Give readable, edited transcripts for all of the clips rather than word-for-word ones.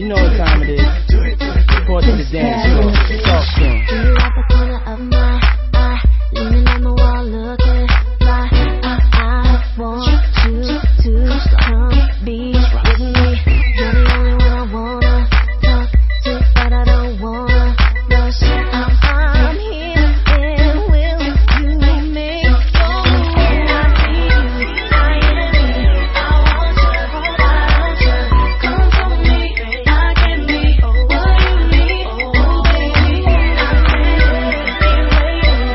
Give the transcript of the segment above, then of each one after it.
You know what time it is. Report to the dance floor. Talk to him. You at the corner of my eye, leaning on the wall, looking fly. I want you to come be with me. You're the only one I wanna talk to, but I don't wanna rush. I'm here and will you make your move? I see you, I am me. I want you. Come for me, I can be what you need. Oh baby, I've been waiting.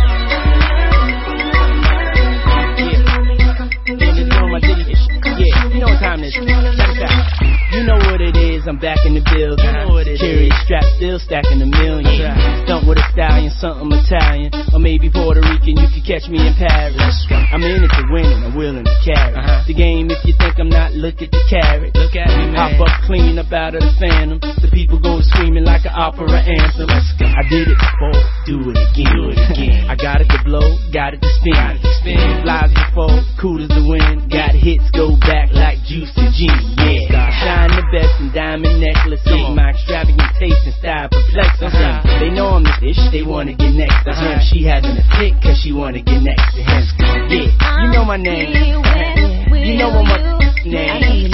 Yeah, you know what time it is. Check this out. You know what it is, I'm back in the building. Curious strap, still stacking a million. Stunt with a stallion, something Italian. Or maybe Puerto Rican, you could catch me in Paris. I'm in it to win and I'm willing to carry the game. If you think I'm not, look at the carrot. Look at me, man. Hop up clean up out of the phantom. The people go screaming like an opera anthem. I did it before, do it again. I got it to blow, got it to spin. Flies before, cool as the wind. Got hits, go back like juice to gin. Yeah, shine the best in diamond necklace. My extravagant taste and style perplexing. They know I'm the dish, they wanna get next to him. She having a fit cause she wanna get next to him. Yeah, you know my name. You know what my name.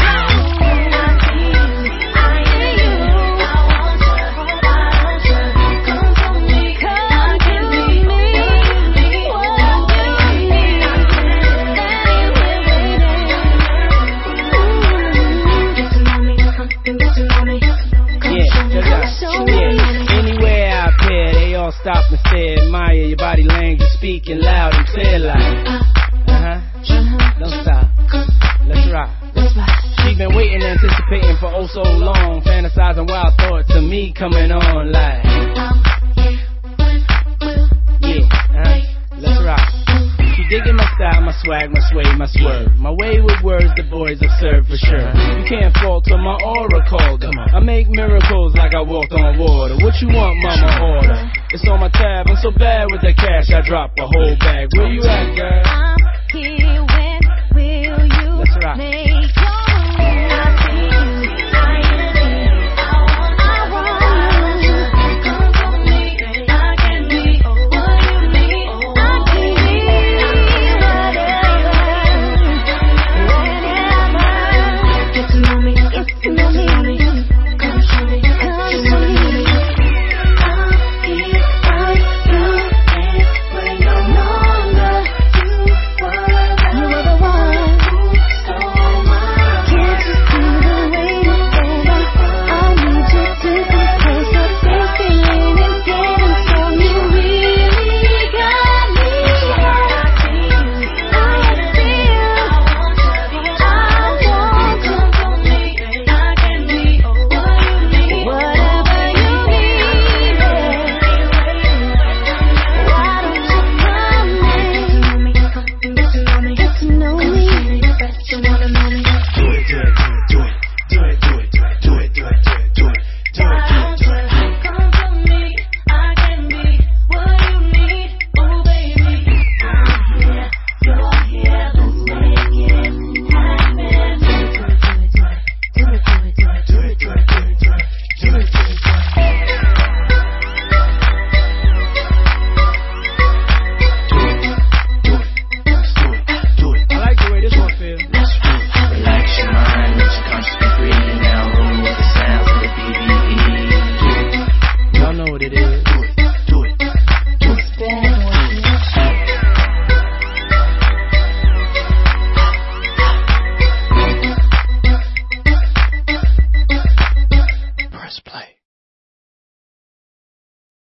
Stop and stare, admire your body language, speaking loud and clear like don't stop, let's rock. She been waiting, anticipating for oh so long, fantasizing wild thoughts of me coming on like let's rock. She digging my style, my swag, my sway, my swerve. My way with words, the boys observe for sure. You can't falter my aura called her. I make miracles like I walked on water. What you want, mama, order? It's on my tab, I'm so bad with the cash, I drop a whole bag. Where you at, girl? I'm here.